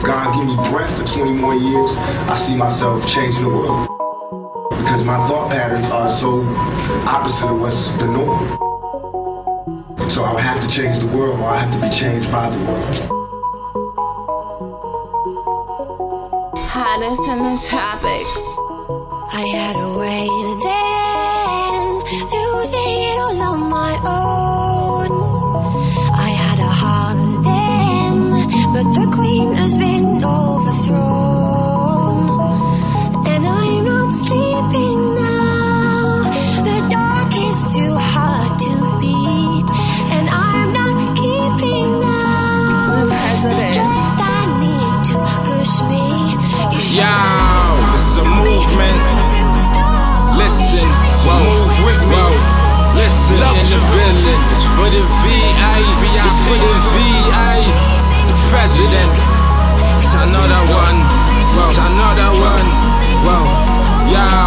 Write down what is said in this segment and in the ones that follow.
God give me breath for 20 more years, I see myself changing the world. Because my thought patterns are so opposite of what's the norm. So I would have to change the world, or I have to be changed by the world. Hottest in the tropics. I had a way then, losing it all on my own. I had a heart then, but the queen has been overthrown. And I'm not sleeping now, the dark is too hard to beat. And I'm not keeping now the strength I need to push me. Yo, it's a movement. Listen, move with me. Listen, in the building. It's for the VI. It's for the VI. The president. It's another one. It's another one. Whoa, yo.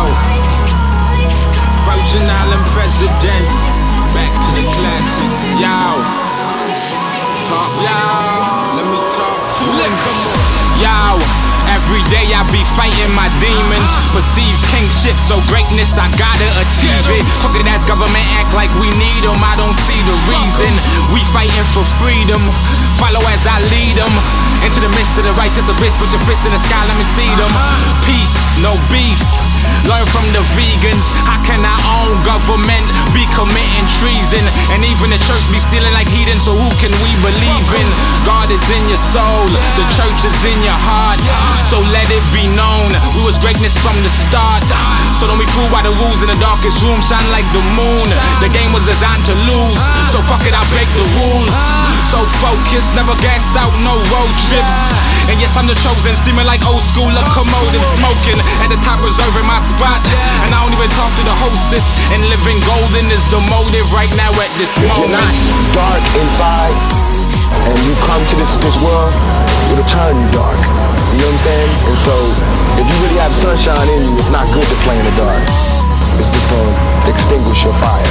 Virgin Island president. Back to the classics. Yo. Talk, yo. Let me talk to him. Yo. Every day I be fighting my demons. Perceive kingship, so greatness I gotta achieve it. Crooked ass government act like we need them. I don't see the reason. We fighting for freedom. Follow as I lead them into the midst of the righteous abyss. Put your fists in the sky, let me see them. Peace, no beef. Learn from the vegans. How can our own government be committing treason? And even the church be stealing like heathens. So who can we believe in? God is in your soul, the church is in your heart. So let it be known, we was greatness from the start. So don't be fooled by the rules in the darkest room. Shine like the moon. The game was designed to lose, so fuck it, I break the rules. So focused, never gassed out, no road trips. And yes, I'm the chosen, steaming like old school locomotive. Smoking at the top, reserving my spot. And I don't even talk to the hostess. And living golden is the motive right now at this moment. You're not dark inside, and you come to this world, it'll turn you dark. You know what I'm saying? And so, if you really have sunshine in you, it's not good to play in the dark. It's just gonna extinguish your fire.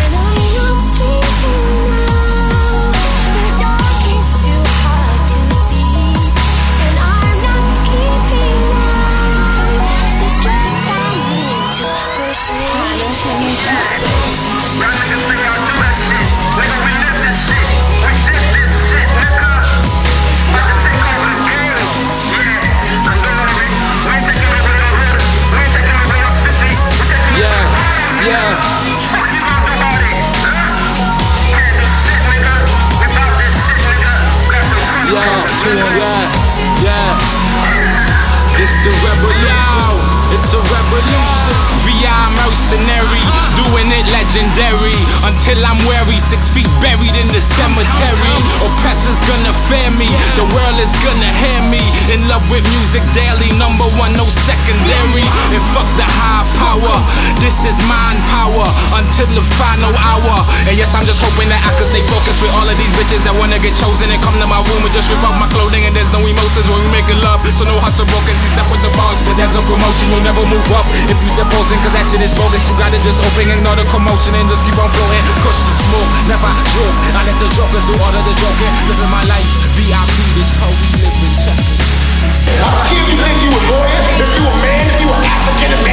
It's the revolution. It's a revolution. VI mercenary, doing it legendary. Until I'm weary, 6 feet buried in the cemetery. Oppressors gonna fear me, the world is gonna hear me. In love with music daily, #1, no secondary. And fuck the high power, this is mind power until the final hour. And yes, I'm just hoping that I can stay focused with all of these bitches that wanna get chosen and come to my room and just rip off my clothing. And there's no emotions when we making love, so no hearts are broken. She set with the bars, but there's no promotion. You'll never move up if you supposing, cause that shit is bogus. You gotta just open, ignore the commotion and just keep on floating. Kush, smoke, never joke. I let the jokers do all of the joking. Living my life, VIP, this how we live in. I don't care if you think you a lawyer, if you a man, if you an African